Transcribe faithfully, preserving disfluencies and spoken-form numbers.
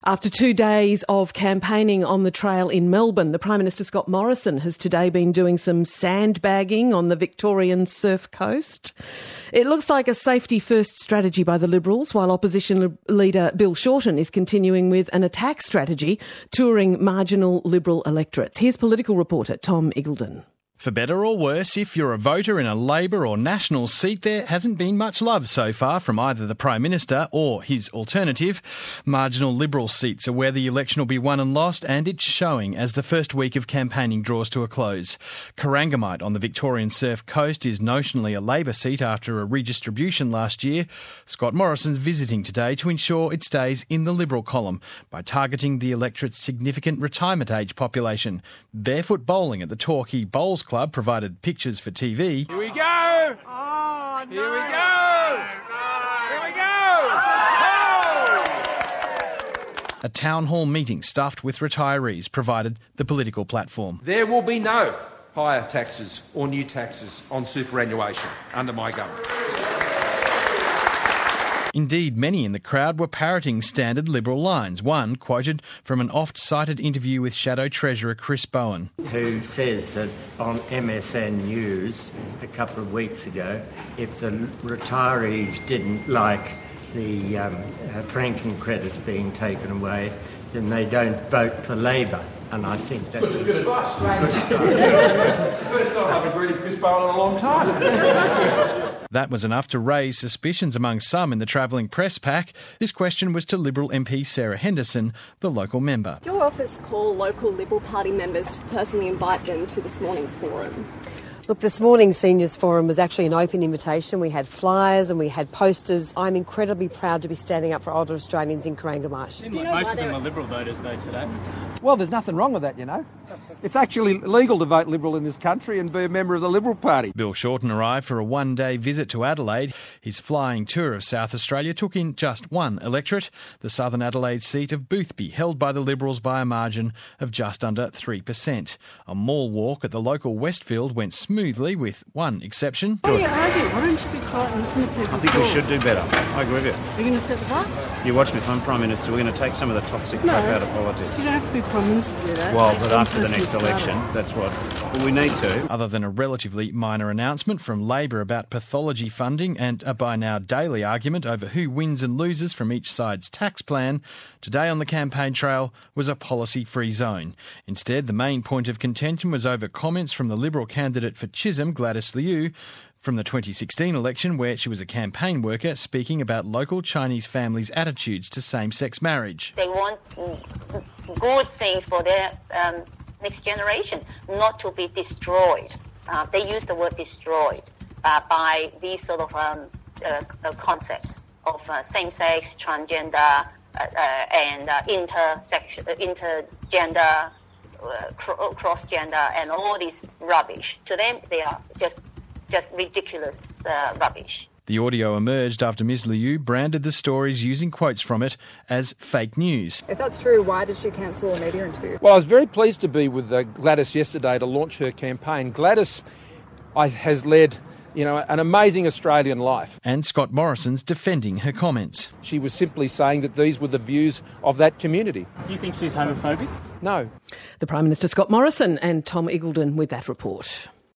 After two days of campaigning on the trail in Melbourne, the Prime Minister Scott Morrison has today been doing some sandbagging on the Victorian surf coast. It looks like a safety-first strategy by the Liberals, while opposition leader Bill Shorten is continuing with an attack strategy, touring marginal Liberal electorates. Here's political reporter Tom Iggulden. For better or worse, if you're a voter in a Labor or National seat, there hasn't been much love so far from either the Prime Minister or his alternative. Marginal Liberal seats are where the election will be won and lost, and it's showing as the first week of campaigning draws to a close. Corangamite on the Victorian surf coast is notionally a Labor seat after a redistribution last year. Scott Morrison's visiting today to ensure it stays in the Liberal column by targeting the electorate's significant retirement age population. Barefoot bowling at the Torquay Bowls Club provided pictures for T V. Here we go! Oh, no. Here we go! Here we go! A town hall meeting stuffed with retirees provided the political platform. There will be no higher taxes or new taxes on superannuation under my government. Indeed, many in the crowd were parroting standard Liberal lines. One quoted from an oft-cited interview with Shadow Treasurer Chris Bowen, who says that on M S N News a couple of weeks ago, if the retirees didn't like the um, uh, franking credits being taken away, then they don't vote for Labor. And I think that's good, good advice. It's the first time I've agreed with Chris Bowen in a long time. That was enough to raise suspicions among some in the travelling press pack. This question was to Liberal M P Sarah Henderson, the local member. Did your office call local Liberal Party members to personally invite them to this morning's forum? Look, this morning's Seniors Forum was actually an open invitation. We had flyers and we had posters. I'm incredibly proud to be standing up for older Australians in Corangamite. Seems like most of them are Liberal voters, though, today. Well, there's nothing wrong with that, you know. It's actually legal to vote Liberal in this country and be a member of the Liberal Party. Bill Shorten arrived for a one-day visit to Adelaide. His flying tour of South Australia took in just one electorate, the Southern Adelaide seat of Boothby, held by the Liberals by a margin of just under three percent. A mall walk at the local Westfield went smoothly, with one exception. Why are you arguing? Why don't you be quiet and listen to people? I think talk? we should do better. I agree with you. Are you going to set the bar? You watch me, if I'm Prime Minister, we're going to take some of the toxic no, crap out of politics. You don't have to be Prime Minister to do that. Well, but after the next election, that's what well, we need to. Other than a relatively minor announcement from Labor about pathology funding and a by now daily argument over who wins and loses from each side's tax plan, today on the campaign trail was a policy-free zone. Instead, the main point of contention was over comments from the Liberal candidate for Chisholm, Gladys Liu, from the twenty sixteen election, where she was a campaign worker speaking about local Chinese families' attitudes to same-sex marriage. They want good things for their um, next generation, not to be destroyed. Uh, they use the word destroyed uh, by these sort of um, uh, uh, concepts of uh, same-sex, transgender, uh, uh, and uh, intersex- uh, intergender, uh, cr- cross-gender, and all this rubbish. To them, they are just just ridiculous uh, rubbish. The audio emerged after Miz Liu branded the stories using quotes from it as fake news. If that's true, why did she cancel a media interview? Well, I was very pleased to be with uh, Gladys yesterday to launch her campaign. Gladys I, has led, you know, an amazing Australian life. And Scott Morrison's defending her comments. She was simply saying that these were the views of that community. Do you think she's homophobic? No. The Prime Minister Scott Morrison and Tom Iggulden with that report.